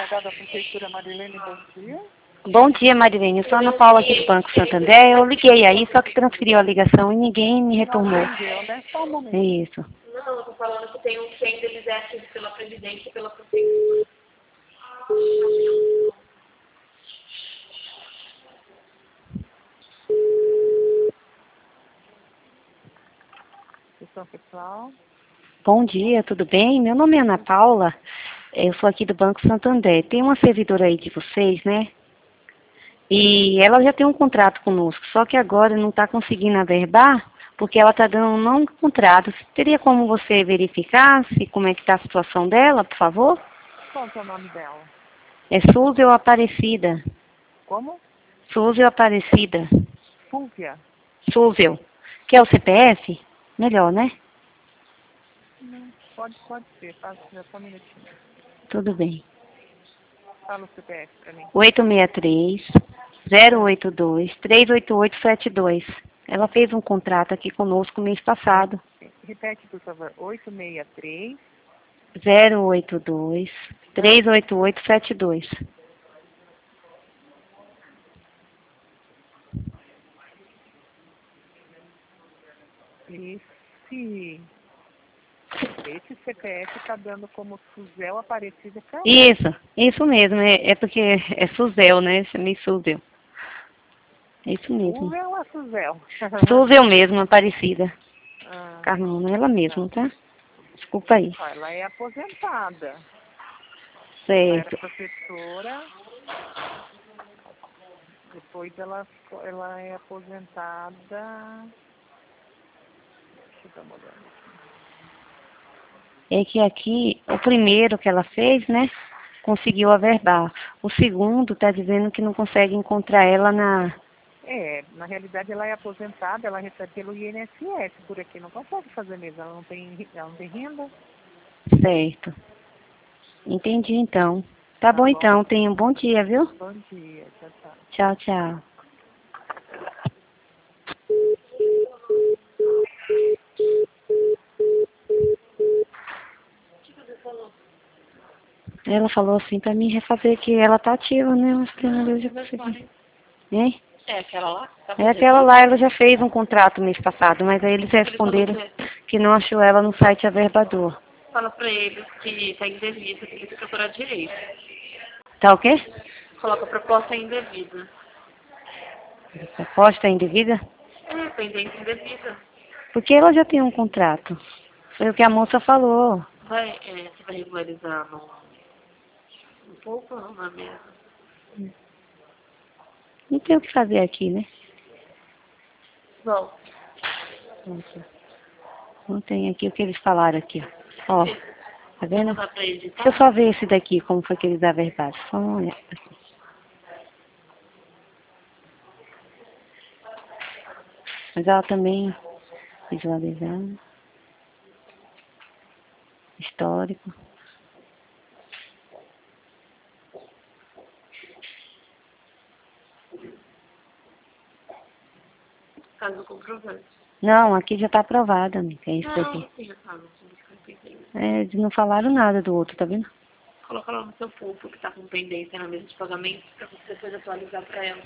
RH da Prefeitura, Marilene, bom dia. Bom dia, Marilene. Eu sou a Ana Paula aqui do Banco Santander. Eu liguei aí, só que transferiu a ligação e ninguém me retornou. Não atendeu, né? Só um momento. Isso. Não, eu tô falando que tem um que ainda eles é ativo pela Previdência e pela Prefeitura. Questão pessoal. Bom dia, tudo bem? Meu nome é Ana Paula. Eu sou aqui do Banco Santander. Tem uma servidora aí de vocês, né? E ela já tem um contrato conosco, só que agora não está conseguindo averbar, porque ela está dando um não contrato. Teria como você verificar como é que está a situação dela, por favor? Qual que é o nome dela? É Súzio Aparecida. Como? Súzio Aparecida. Fúvia. Súzio. Quer o CPF? Melhor, né? Não, pode ser. Passa só um minutinho. Tudo bem. Fala o CPF pra mim. 863-082-38872. Ela fez um contrato aqui conosco mês passado. Repete, por favor. 863. 082-38872. Esse CPF está dando como Suzel Aparecida pra Isso mesmo. É porque é Suzel, né? Chamei Súzio. É isso mesmo. Suzel ou Suzel? Súzio mesmo, Aparecida. Ah, Carmona, ela mesma, tá? Desculpa aí. ó, ela é aposentada. Ela era Certo. professora. Depois ela é aposentada. Deixa eu dar uma olhada. É que aqui, o primeiro que ela fez, né, conseguiu averbar. O segundo está dizendo que não consegue encontrar ela na... Na realidade ela é aposentada, ela recebe pelo INSS por aqui, não consegue fazer mesmo, ela não tem renda. Certo. Entendi, então. Tá bom, Bom. então. Tenha um bom dia, viu? Bom dia, tchau, tchau. Tchau, tchau. Ela falou assim pra mim refazer que ela tá ativa, né? Mas que eu já consegui. Hein? É aquela lá? Tá É aquela lá, ela já fez um contrato mês passado, mas aí eles responderam que não achou ela no site Averbador. Fala pra eles que tá indevida, tem que procurar direito. Tá o quê? Coloca a proposta indevida. Proposta indevida? É, pendente indevida. Porque ela já tem um contrato. Foi o que a moça falou. Você vai regularizar um pouco ou não é mesmo? Não tem o que fazer aqui, né? Bom, Não tem aqui o que eles falaram aqui, ó. Ó, tá vendo? não dá pra editar? Deixa eu só ver esse daqui, como foi que eles averbaram. Só uma olhada aqui. Mas ela também visualizando. Histórico. Caso do comprovante. Não, aqui já tá aprovado, amiga. É isso daqui. Não, sim, já sabe. É, eles não falaram nada do outro, tá vendo? Coloca lá no seu pulpo que tá com pendência na mesa de pagamento pra você depois atualizar pra ela.